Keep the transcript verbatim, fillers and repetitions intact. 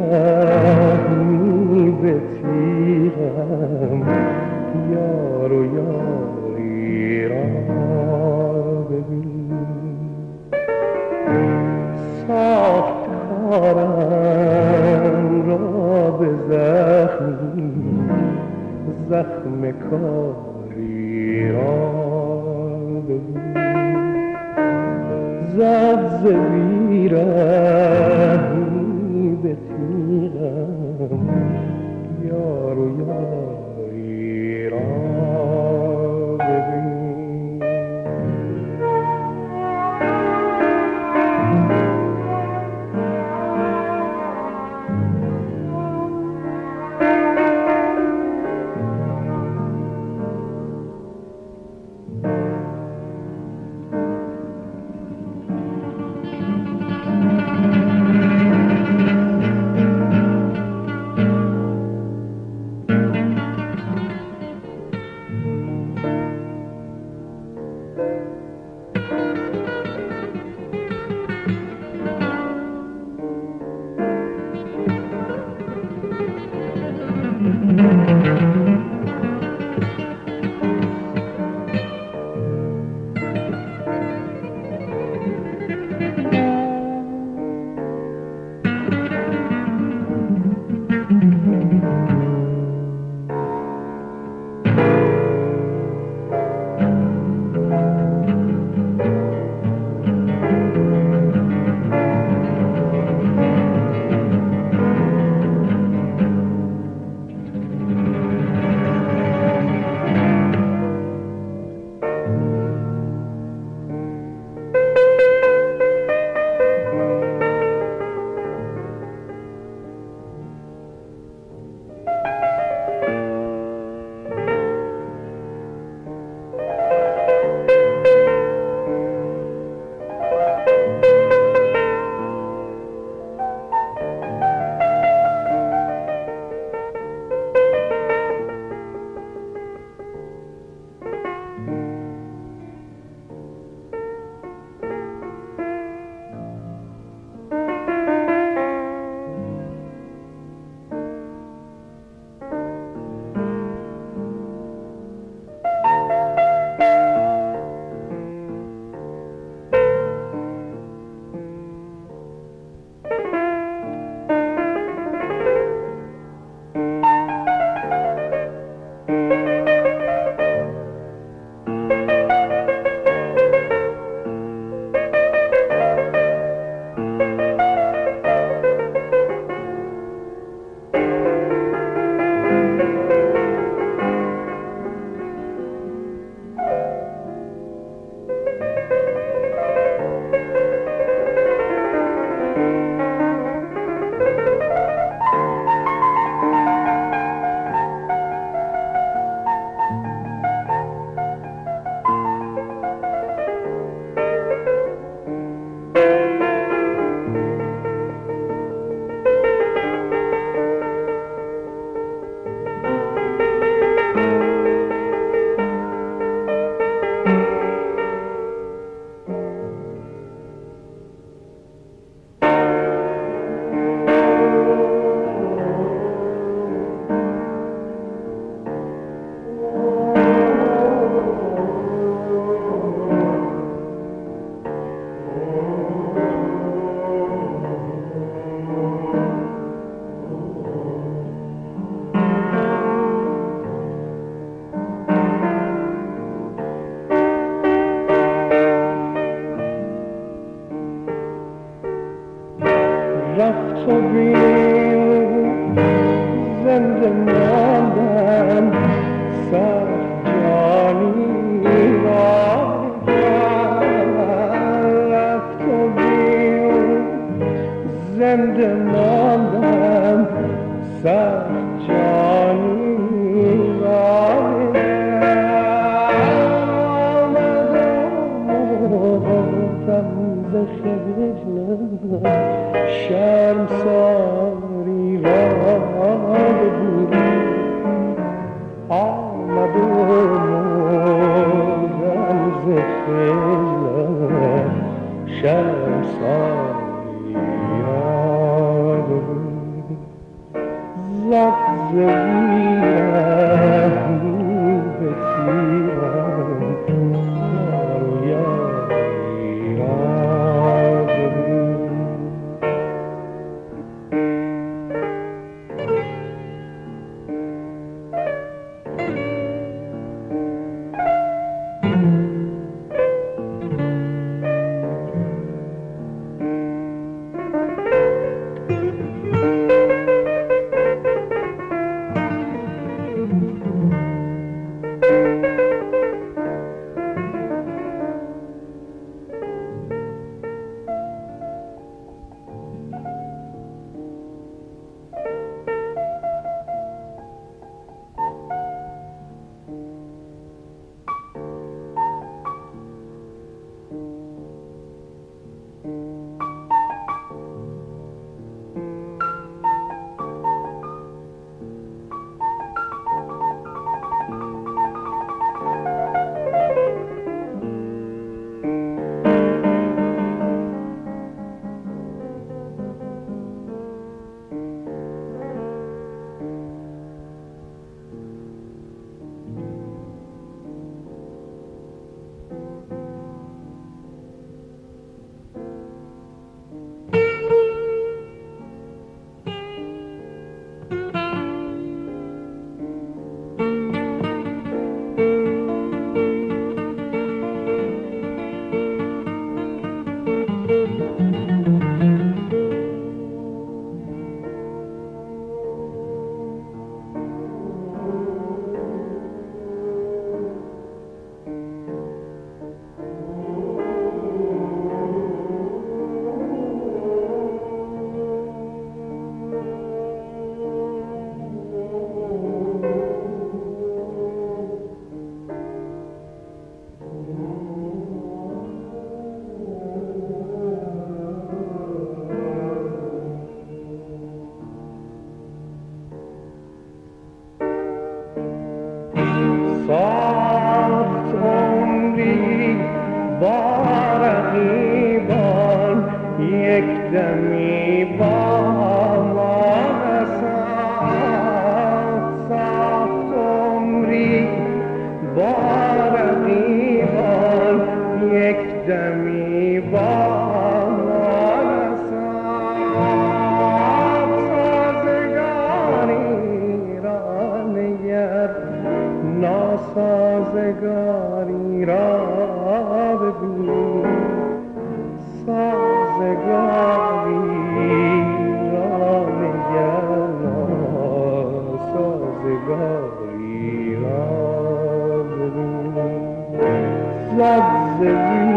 رحمی به تیغم یار و یاری را ببین ساخت کارم را به زخمی زخم کاری را ببین زد ز بیرحمی به تیغم یار و یاری را ببین رفت و بین زنده ماندم سخت جانی را رفت و بین زنده ماندم سخت جانی را آمدم ز خجلت شرمساری را ببین آمد و مردم ز خجلت شرمساری را ببین زبیرم به تیرم یار و یاری را ببین. ساخت عمری با رقیبان یک دمی با ما نساخت. ساخت عمری با رقیبان یک دمی با ما نساخت. سازگاری را نگر ناسازگاری را ببین. سازگاری را نگر ناسازگاری را ببین. زد